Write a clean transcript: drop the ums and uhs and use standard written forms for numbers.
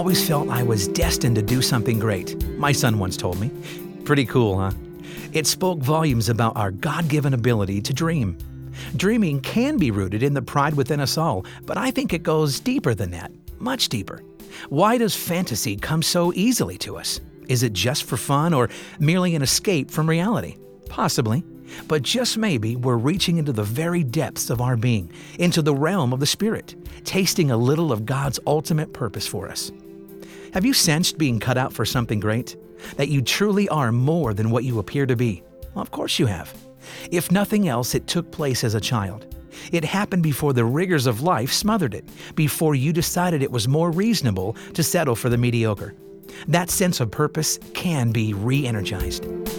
always felt I was destined to do something great, my son once told me. Pretty cool, huh? It spoke volumes about our God-given ability to dream. Dreaming can be rooted in the pride within us all, but I think it goes deeper than that, much deeper. Why does fantasy come so easily to us? Is it just for fun or merely an escape from reality? Possibly. But just maybe we're reaching into the very depths of our being, into the realm of the Spirit, tasting a little of God's ultimate purpose for us. Have you sensed being cut out for something great? That you truly are more than what you appear to be? Well, of course you have. If nothing else, it took place as a child. It happened before the rigors of life smothered it, before you decided it was more reasonable to settle for the mediocre. That sense of purpose can be re-energized.